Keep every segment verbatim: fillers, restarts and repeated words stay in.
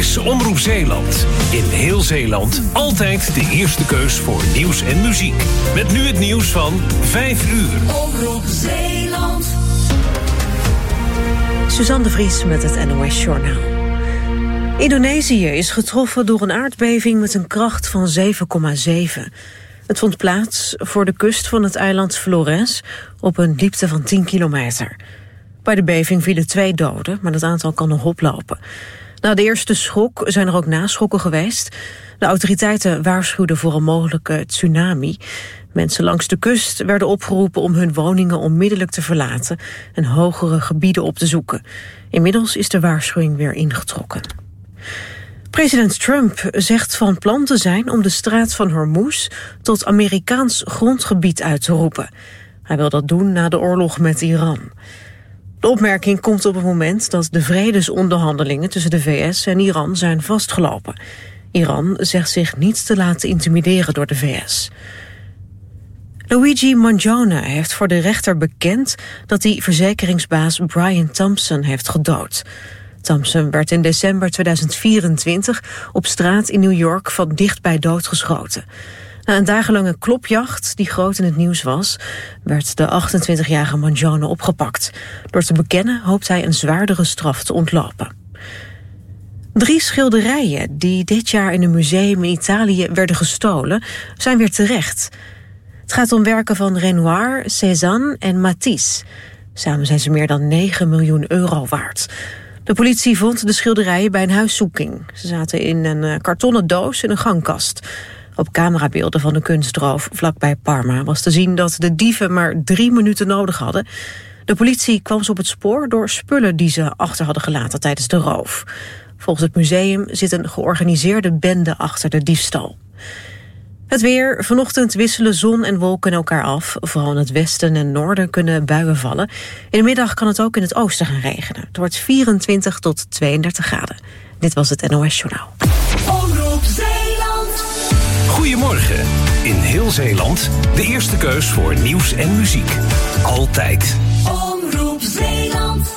is Omroep Zeeland. In heel Zeeland altijd de eerste keus voor nieuws en muziek. Met nu het nieuws van vijf uur. Omroep Zeeland. Suzanne de Vries met het N O S Journaal. Indonesië is getroffen door een aardbeving met een kracht van zeven komma zeven. Het vond plaats voor de kust van het eiland Flores op een diepte van tien kilometer. Bij de beving vielen twee doden, maar dat aantal kan nog oplopen. Na de eerste schok zijn er ook naschokken geweest. De autoriteiten waarschuwden voor een mogelijke tsunami. Mensen langs de kust werden opgeroepen om hun woningen onmiddellijk te verlaten en hogere gebieden op te zoeken. Inmiddels is de waarschuwing weer ingetrokken. President Trump zegt van plan te zijn om de straat van Hormuz tot Amerikaans grondgebied uit te roepen. Hij wil dat doen na de oorlog met Iran. De opmerking komt op het moment dat de vredesonderhandelingen tussen de V S en Iran zijn vastgelopen. Iran zegt zich niet te laten intimideren door de V S. Luigi Mangione heeft voor de rechter bekend dat hij verzekeringsbaas Brian Thompson heeft gedood. Thompson werd in december tweeduizend vierentwintig op straat in New York van dichtbij doodgeschoten. Na een dagenlange klopjacht, die groot in het nieuws was, werd de achtentwintigjarige Mangione opgepakt. Door te bekennen hoopt hij een zwaardere straf te ontlopen. Drie schilderijen die dit jaar in een museum in Italië werden gestolen, zijn weer terecht. Het gaat om werken van Renoir, Cézanne en Matisse. Samen zijn ze meer dan negen miljoen euro waard. De politie vond de schilderijen bij een huiszoeking. Ze zaten in een kartonnen doos in een gangkast. Op camerabeelden van de kunstroof vlakbij Parma was te zien dat de dieven maar drie minuten nodig hadden. De politie kwam ze op het spoor door spullen die ze achter hadden gelaten tijdens de roof. Volgens het museum zit een georganiseerde bende achter de diefstal. Het weer. Vanochtend wisselen zon en wolken elkaar af. Vooral in het westen en noorden kunnen buien vallen. In de middag kan het ook in het oosten gaan regenen. Het wordt vierentwintig tot tweeëndertig graden. Dit was het N O S Journaal. Omroep Zeeland. Goedemorgen. In heel Zeeland de eerste keus voor nieuws en muziek. Altijd. Omroep Zeeland.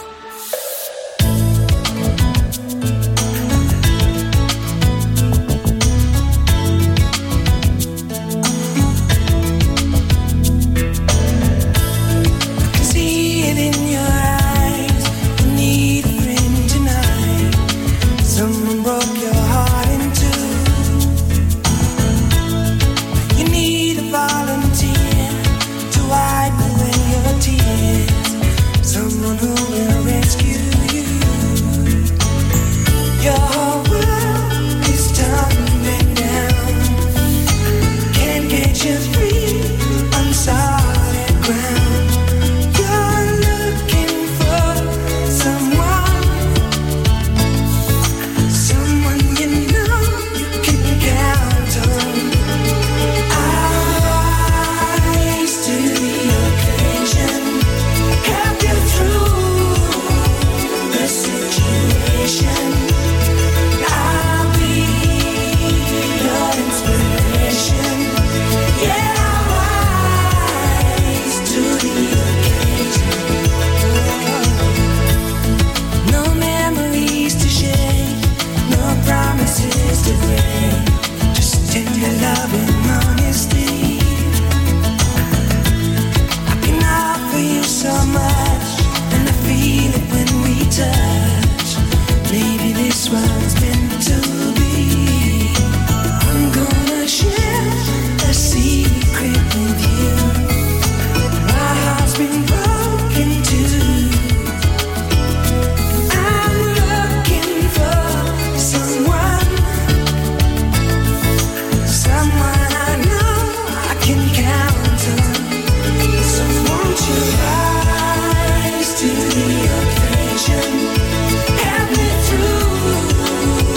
Help me through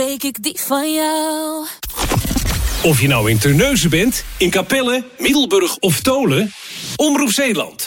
spreek ik die van jou. Of je nou in Terneuzen bent, in Capelle, Middelburg of Tolen, Omroep Zeeland.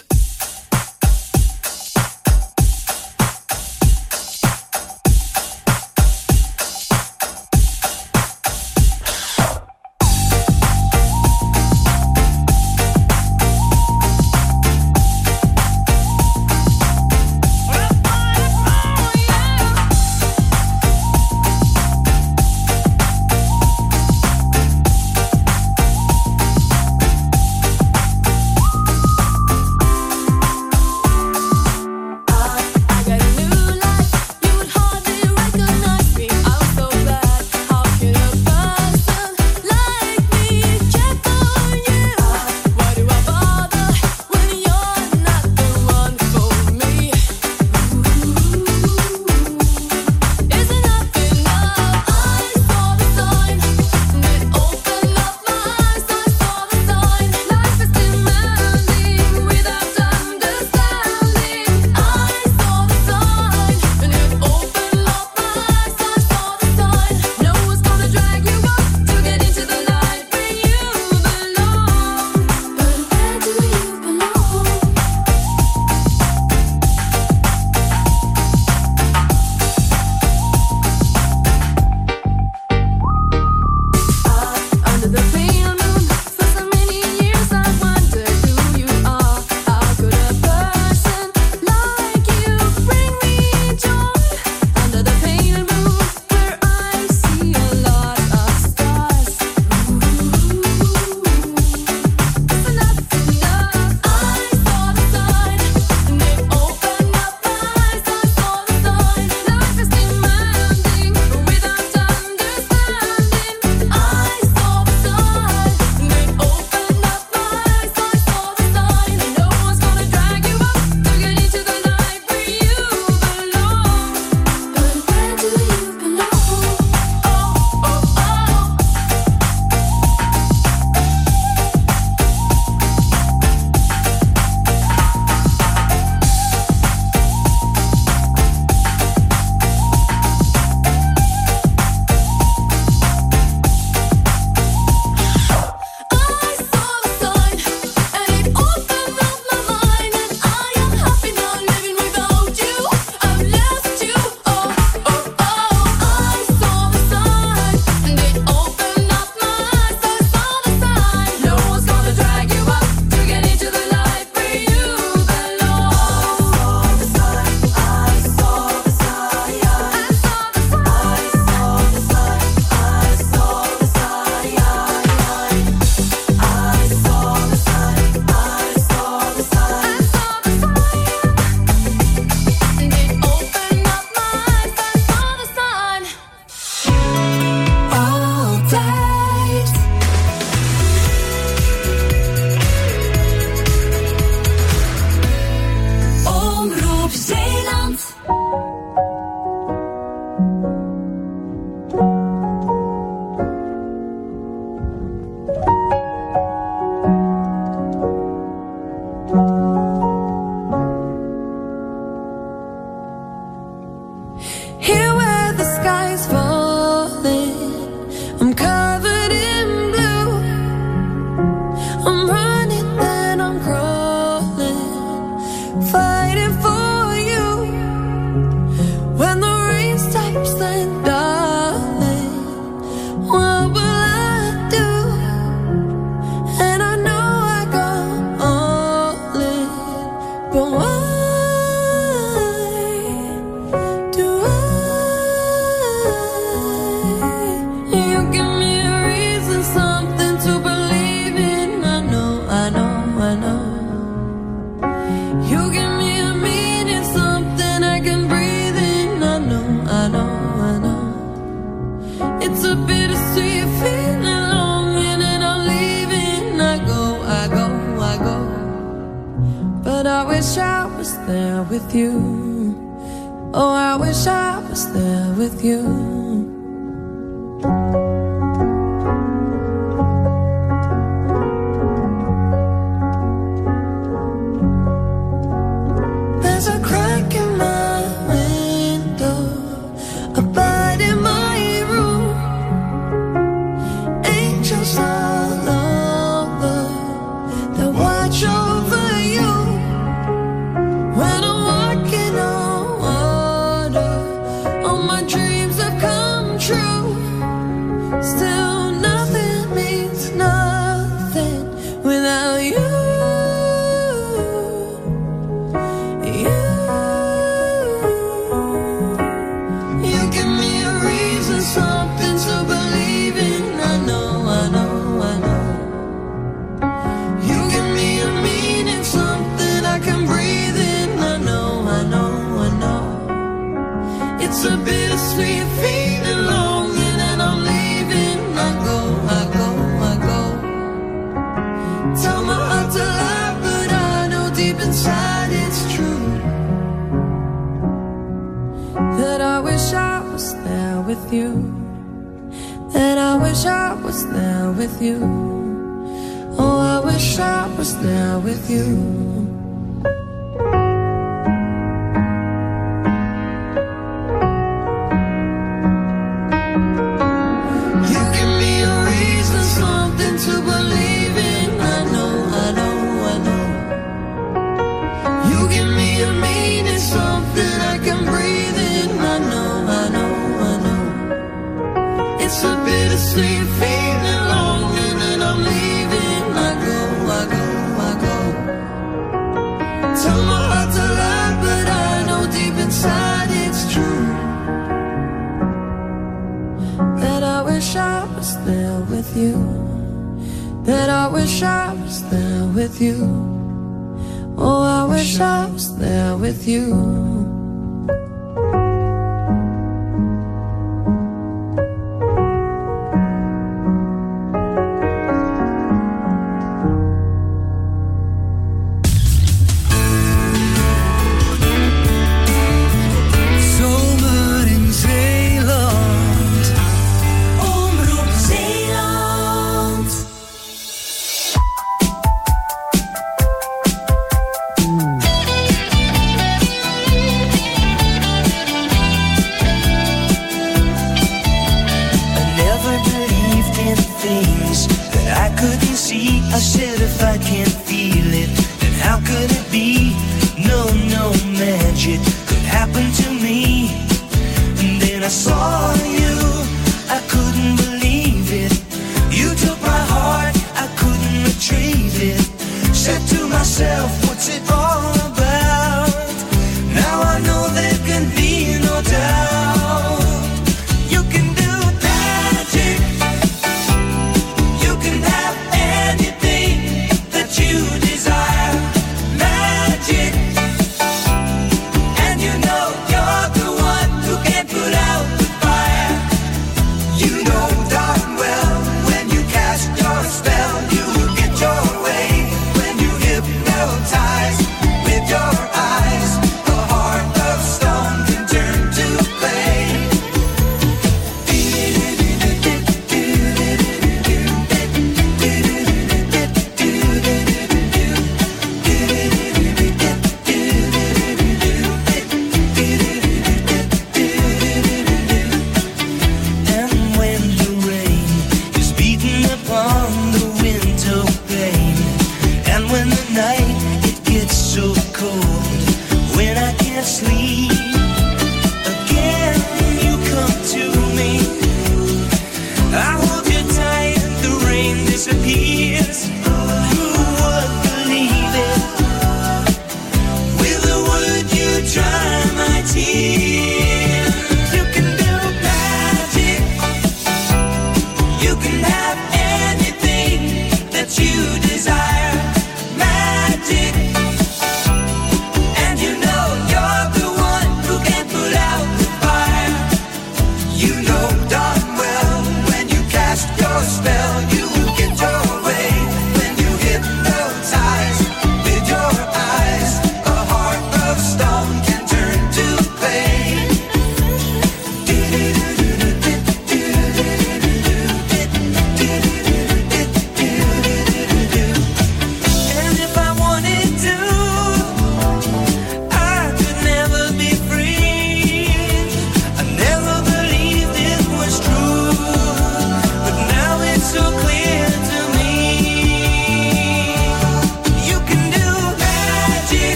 A bird in my room. with you. And I wish I was there with you. Oh, I wish I was there with you. Sweet feeling long and then I'm leaving. I go, I go, I go. Tell my heart to lie, but I know deep inside it's true. That I wish I was there with you. That I wish I was there with you. Oh, I wish I was there with you. And you know you're the one who can put out the fire.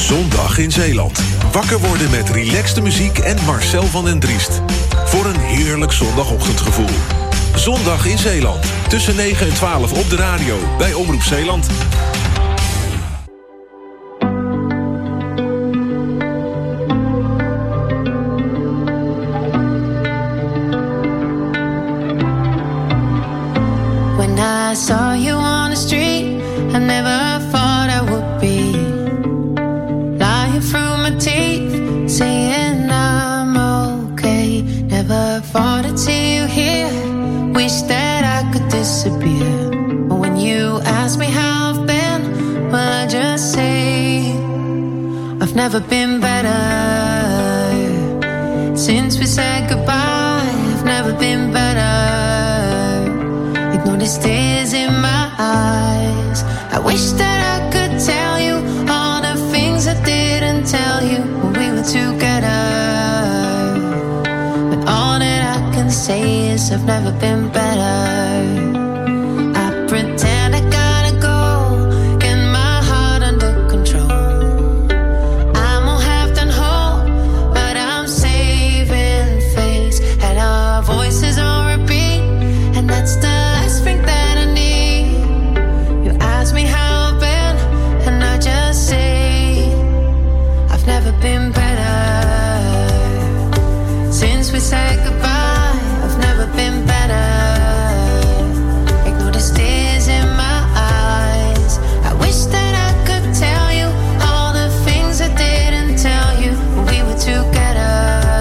Zondag in Zeeland. Wakker worden met relaxte muziek en Marcel van den Driest. Voor een heerlijk zondagochtendgevoel. Zondag in Zeeland. Tussen negen en twaalf op de radio bij Omroep Zeeland. When I saw you on the street, I never thought I would be lying through my teeth, saying I'm okay. Never thought I'd see you here. Wish that I could disappear. But when you ask me how I've been, well, I just say I've never been better. Since we said goodbye, I've never been better. Ignore the tears in my eyes. I wish that I could tell you all the things I didn't tell you when we were together. But all that I can say is I've never been better. I pretend I gotta go, get my heart under control. I'm all half done whole, but I'm saving face. And our voices on repeat, and that's the last thing that I need. You ask me how I've been, and I just say I've never been better. Since we said goodbye, I've never been better. Ignore the tears in my eyes. I wish that I could tell you all the things I didn't tell you when we were together.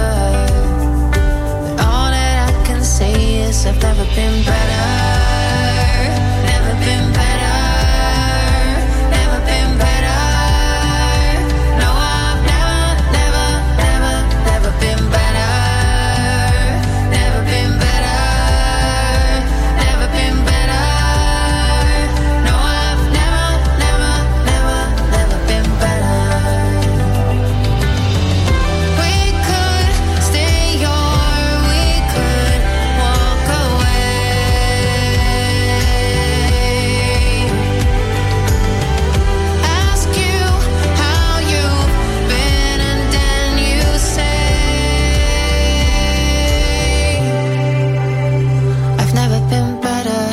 But all that I can say is I've never been better. Never been better. Never been better. No, I've never, never, never, never been better. Never been better. Never been better. No, I've never, never, never, never been better. We could stay or we could walk away. Ask you how you've been and then you say I've never been better.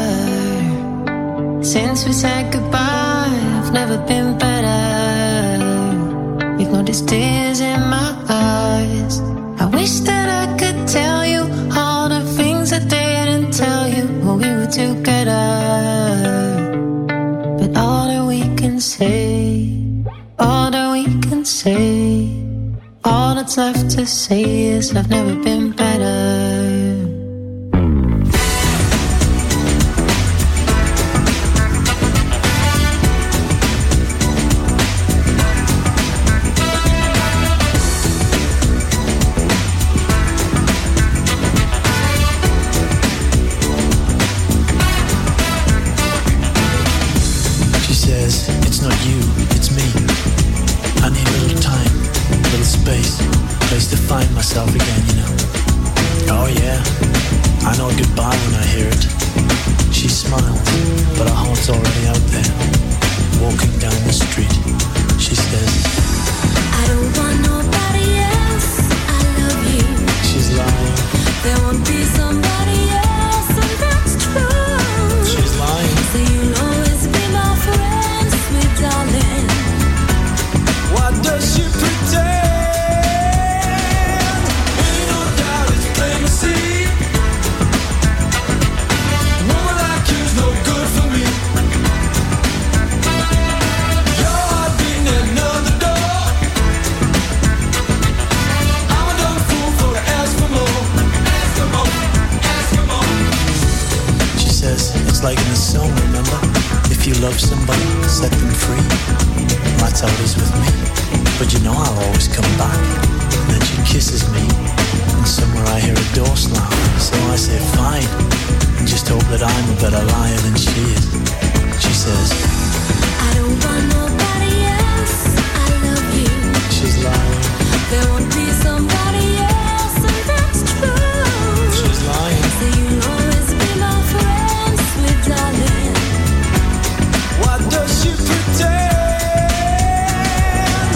Since we said goodbye, I've never been better. Ignore the tears in my eyes. I wish that I could tell you all the things I didn't tell you when we were together. But all that we can say, all that we can say, all that's left to say is I've never been better. She says, it's not you, it's me. I need a little time, a little space, place to find myself again, you know. Oh yeah, I know goodbye when I hear it. She smiles, but her heart's already out there. Walking down the street, she says, I don't want nobody else, I love you. she's lying, There won't be somebody else, and that's true. she's lying. So you'll always be my friend, sweet darling. What does she pretend? Ain't no doubt it's plain to see. A woman like you's no good for me. Your heart beating at another door. I'm a dumb fool for to ask for more. Ask for more, ask for more. She says it's like in the song, remember? If you love somebody, set them free. That's how it is with me. But you know I'll always come back. Then she kisses me, and somewhere I hear a door slam. So I say fine, and just hope that I'm a better liar than she is. She says, I don't want nobody else, I love you. she's lying, There won't be somebody else, and that's true. she's lying. So you'll always be my friend, sweet darling. What does she pretend?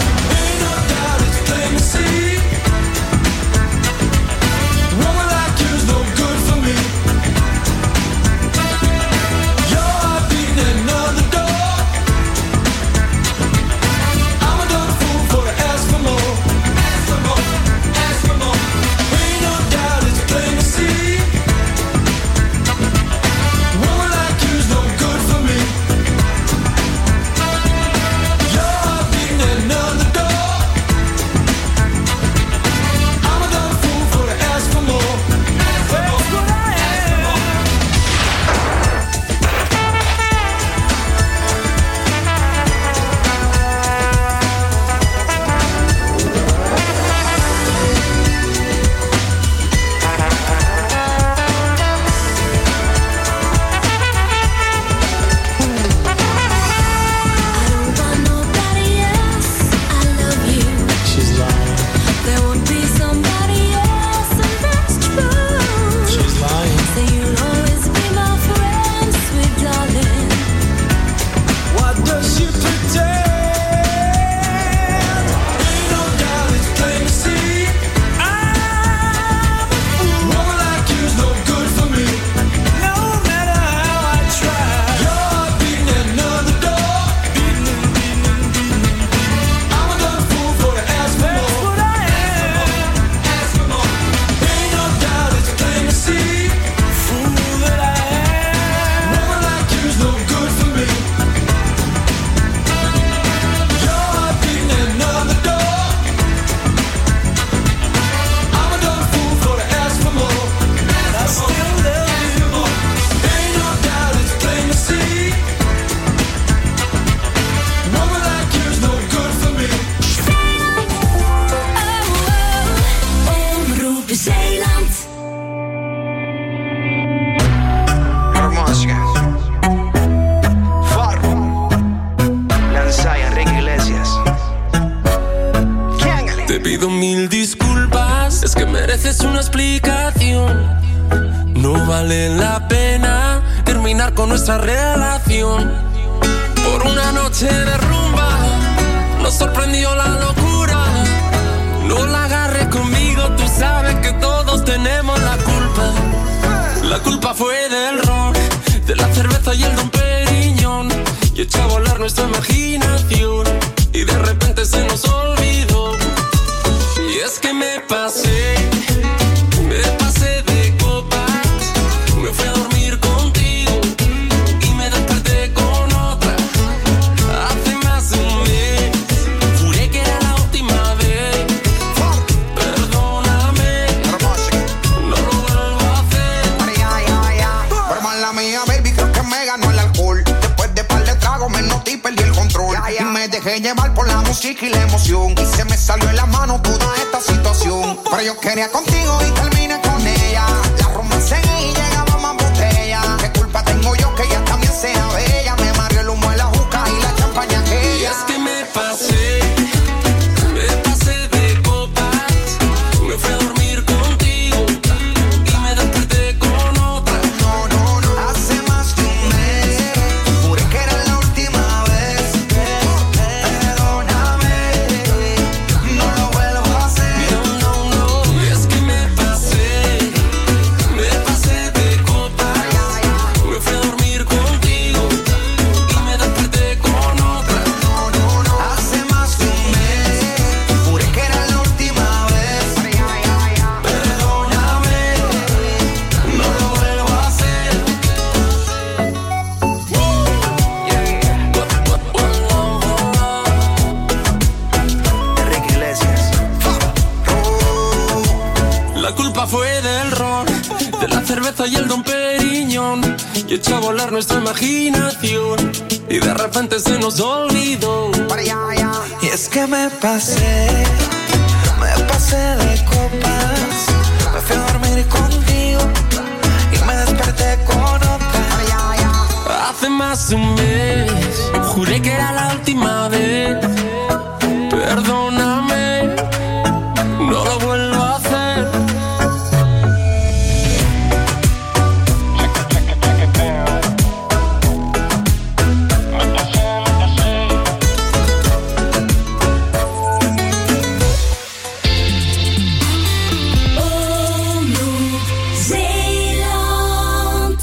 vale la pena terminar con nuestra relación. Por una noche de rumba nos sorprendió la locura. No la agarres conmigo, tú sabes que todos tenemos la culpa. La culpa fue del ron, de la cerveza y el Don Periñón. Y echó a volar nuestra imaginación y de repente se nos olvidó. Y es que me pasé, me pasé de copas. Me fui a dormir contigo y me desperté con otra. Hace más de un mes, juré que era la última vez. Perdóname, no lo vuelvo a hacer. Pero mala mía, baby, creo que me ganó el alcohol. Después de par de tragos me noté y perdí el control. Y me dejé llevar por la música y la emoción. Y se me salió en la mano toda esta situación. Pero yo quería contigo y terminé con ella. La rumba seguí y llegaba más botella. ¿Qué culpa tengo yo que ella también sea bella? Me mareó el humo de la juca y la champaña aquella. Y es que me pasé, me pasé de copas. Me fui a dormir contigo y me desperté con otra. No, no, no. Hace más de un mes juré que era la última vez. Perdóname, no lo vuelvo a hacer. No, no, no. Y es que me pasé, me pasé de copas. Me fui a dormir contigo y me desperté con otra. No, no, no. Hace más de un mes juré que era la última vez. Perdóname, no lo vuelvo a hacer. Enrique Iglesias. La culpa fue del ron, de la cerveza y el Don Periñón. Y echó a volar nuestra imaginación y de repente se nos olvidó. Y es que me pasé, me pasé de copas. Me fui a dormir contigo y me desperté con otra. Hace más de un mes, juré que era la última vez. Perdóname, no lo vuelvo a hacer. Omroep Zeeland.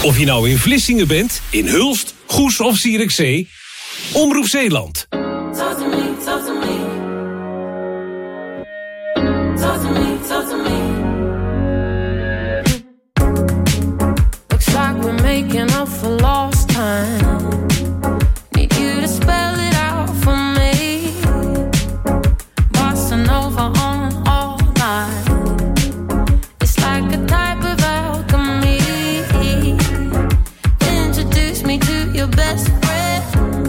Of je nou in Vlissingen bent, in Hulst, Goes of Zierikzee. Omroep Zeeland. Talk to me, talk to me. Talk to me, talk to me. Looks like we're making up for lost time. Need you to spell it out for me. Bossa Nova on all night. It's like a type of alchemy. Introduce me to your best friend.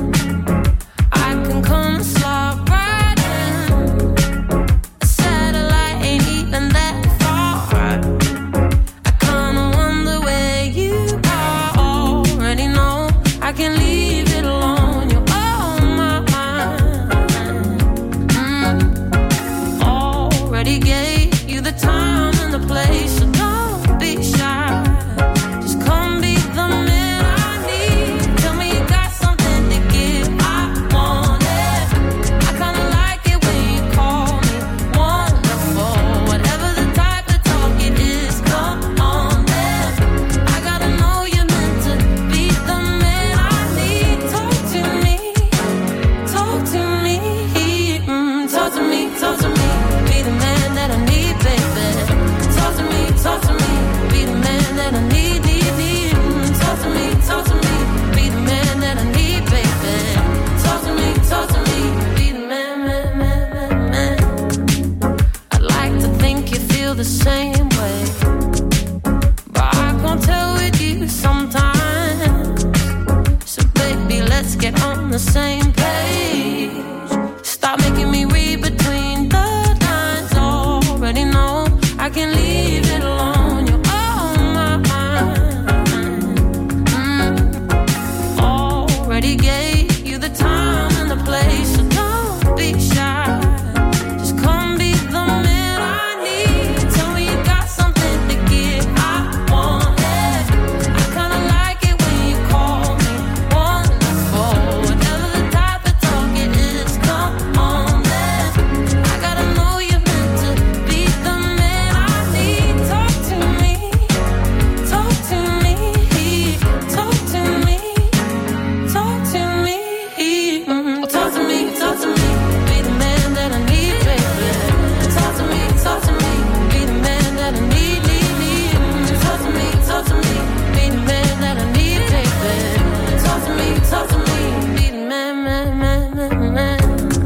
I can come slide right in. A satellite ain't even that far. I kinda wonder where you are. Already know I can leave it alone. You're on my mind. Mm. Already gave you the time and the place, so don't be shy. Just come be the man I need. Tell me you got something to give. I want it. I kinda like it when you call me wonderful. Whatever the type of talk it is, come on then. I gotta know you're meant to be the man I need. Talk to me, talk to me, mm, talk to me, talk to me. Be the man that I need, baby. Talk to me, talk to me. Be the man that I need, need, need. Mm, talk to me, talk to me. Be the man that I need, baby. Talk to me, talk to me. Be the man, man, man, man, man. I'd like to think you feel the same way, but I can't tell with you sometimes. So baby, let's get on the same page. Stop making me read between the lines. Already know I can leave it alone. You're on my mind. Mm. Already gave you the time and the place, so don't be shy. Just come be the man I need. Tell me you got something to give. I want it. I kinda like it when you call me wonderful. Whatever the type of talk it is, come on then. I gotta know you're meant to be the man I need. Talk to me, talk to me, talk to me, talk to me, mm, talk to me, talk to me. Be the man that I need, baby. Talk to me, talk to me. Be the man that I need, need, need. Mm, talk to me, talk to me. Be the man that I need, baby. Talk to me, talk to me. Be the man, man, man, man, man.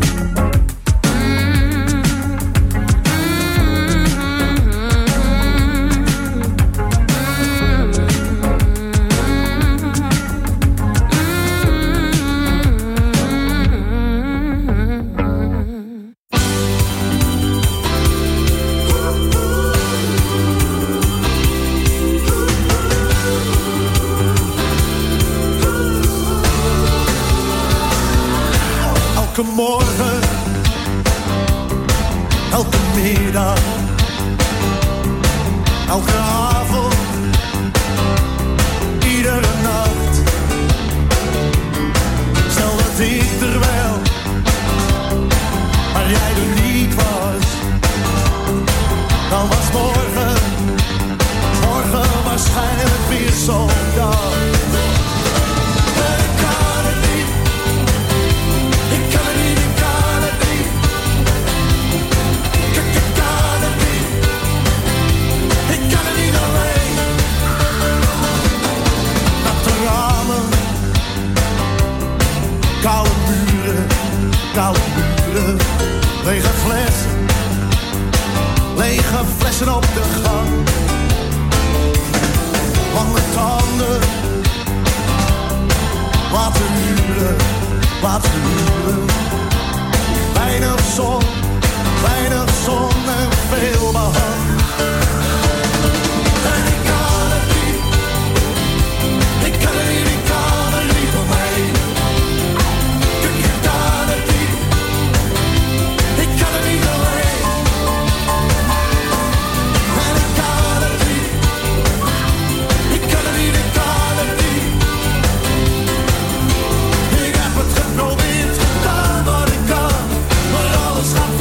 Elke morgen, elke middag, elke avond, iedere nacht. Stel dat ik er wel, maar jij er niet was. Dan was morgen, morgen waarschijnlijk weer zo'n dag. Koude muren, koude muren, lege flessen, lege flessen op de gang. Lange tanden, laten huren, laten huren. Weinig zon, weinig zon en veel behang. En ik kan het niet, ik kan het niet, ik kan er niet omheen. Geprobeerd, gedaan wat ik kan, maar alles gaat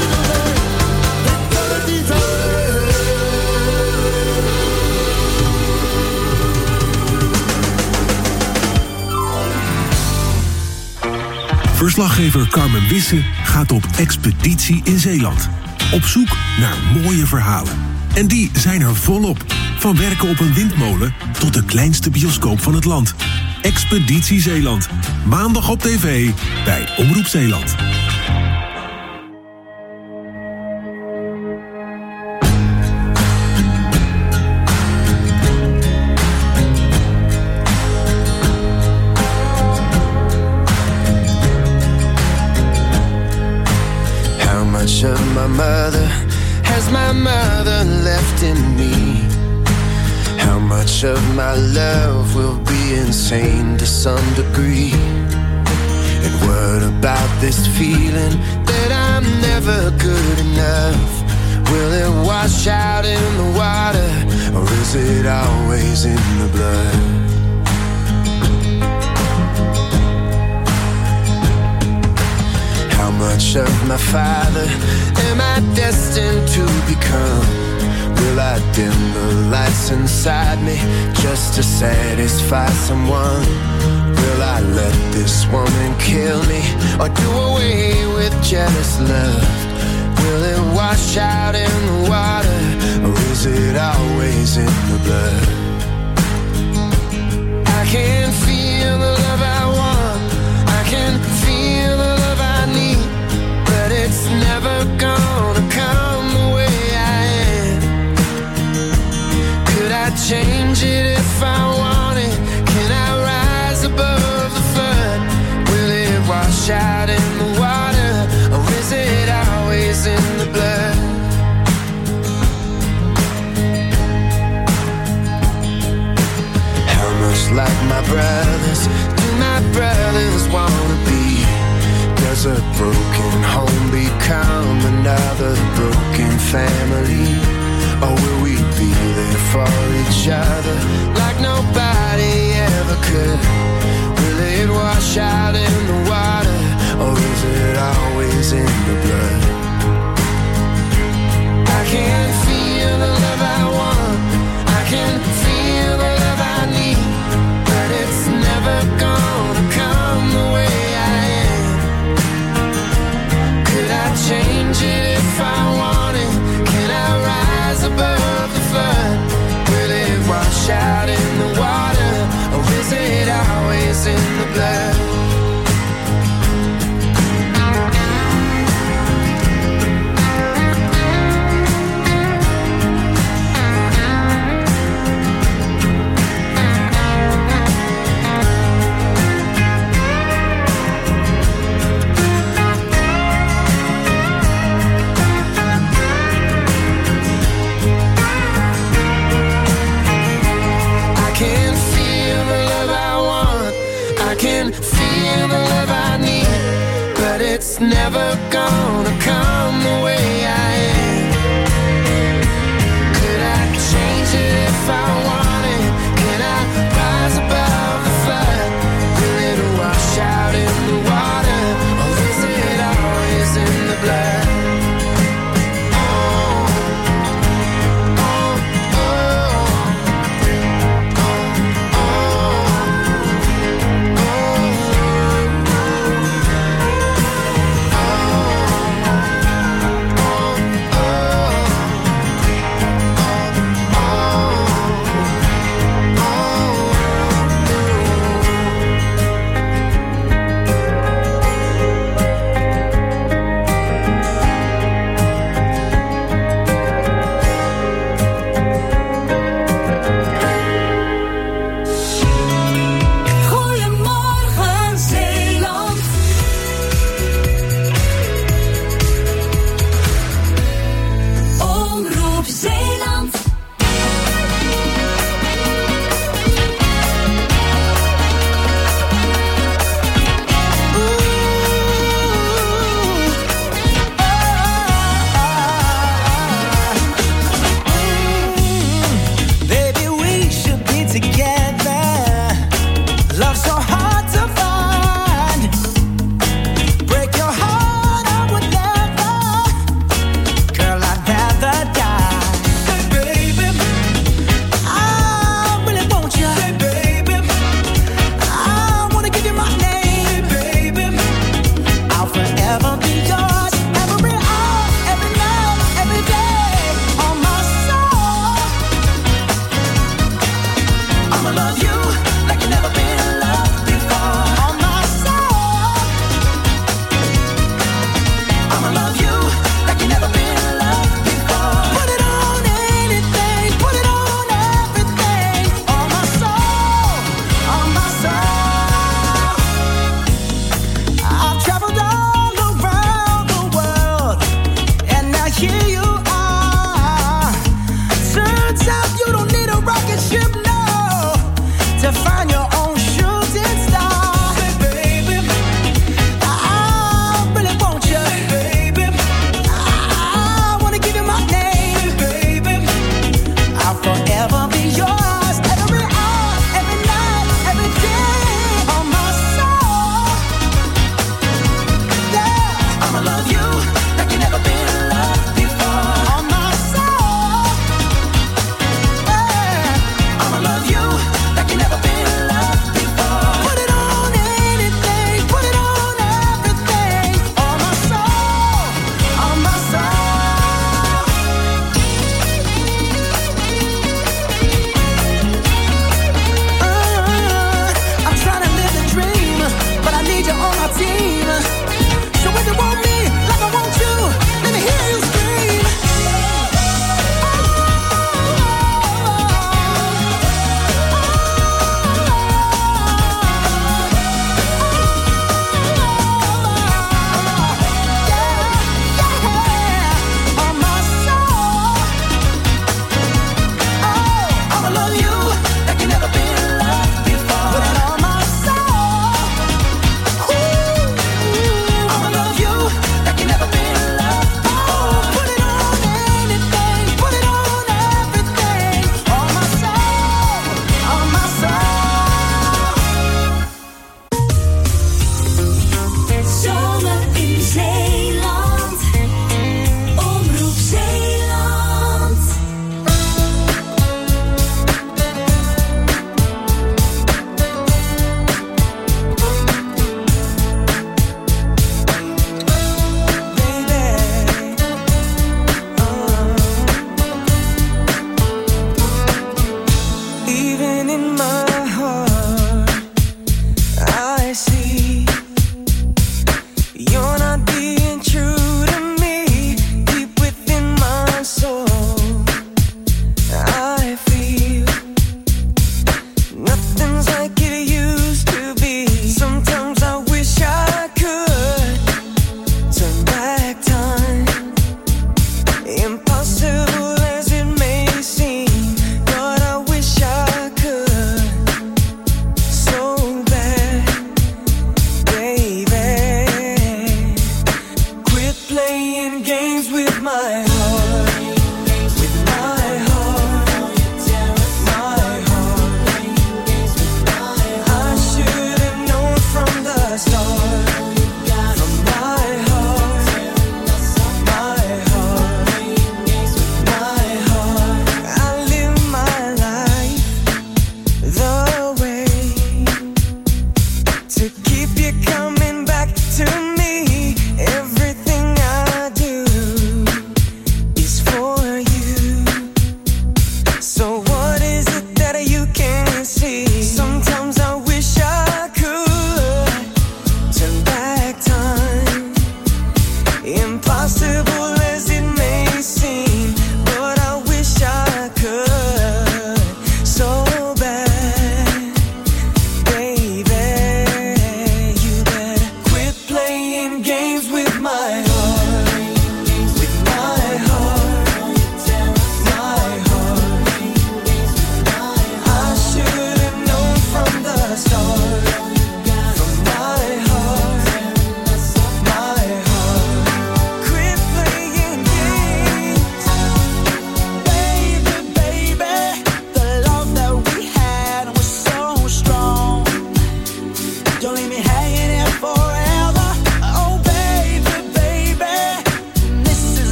Verslaggever Carmen Wisse gaat op expeditie in Zeeland. Op zoek naar mooie verhalen. En die zijn er volop. Van werken op een windmolen tot de kleinste bioscoop van het land. Expeditie Zeeland. Maandag op tv bij Omroep Zeeland. Of my mother has my mother left in me? How much of my love will be insane to some degree? And what about this feeling that I'm never good enough? Will it wash out in the water, or is it always in the blood? How much of my father am I destined to become? Will I dim the lights inside me just to satisfy someone? Will I let this woman kill me, or do away with jealous love? Will it wash out in the water, or is it always in the blood? I can feel the love I want, I can feel the love I need, but it's never gonna come the way I am. Could I change it if I wanted? Can I rise above the flood? Will it wash out in the water, or is it always in the blood? How much like my brothers do my brothers wanna be? Does a broken home become another broken family? Or will we be there for each other like nobody ever could? Will it wash out in the water, or is it always in the blood? I can feel the love I want, I can feel the love I need, but it's never gonna come the way I am. Could I change it if I wanted? Can I rise above the flood? Will it wash out never gonna come the way I am. Could I change it if I wanted? Can I rise above the flood? Will it wash out in the water? Or is it always in the blood?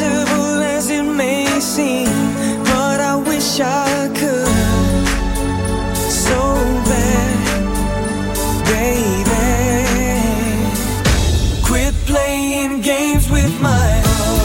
impossible as it may seem, but I wish I could so bad, baby. Quit playing games with my heart.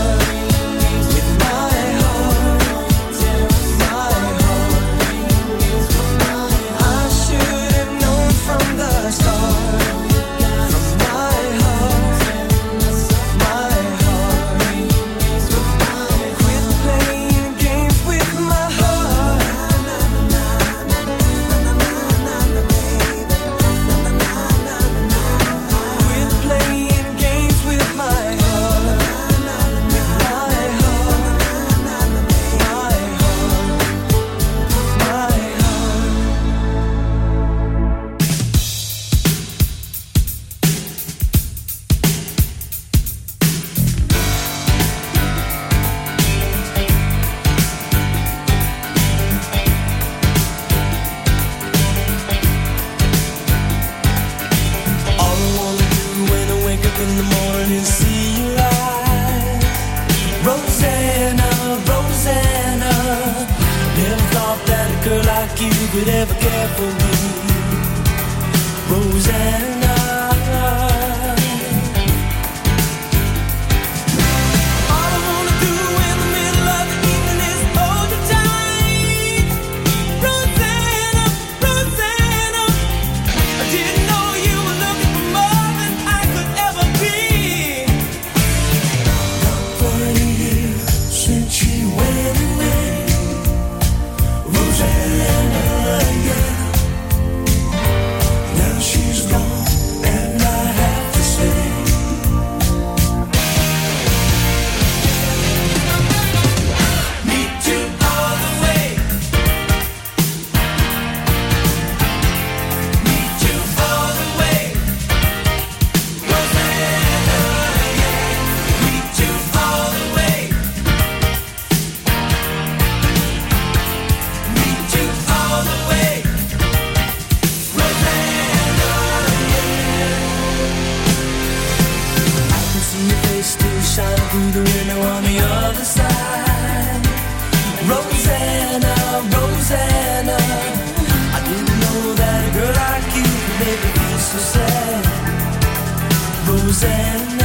Could ever care for me, Rosanna. All I wanna do in the middle of the evening is hold you tight, Rosanna, Rosanna. I didn't know you were looking for more than I could ever be. Forty years since she went away, Rosanna. Now she's gone and I have to stay. Meet you all the way. Meet you all the way. Rosanna, yeah. Meet you all the way. Meet you all the way. Still shining through the window on the other side. Rosanna, Rosanna, I didn't know that a girl like you could make me feel so sad. Rosanna.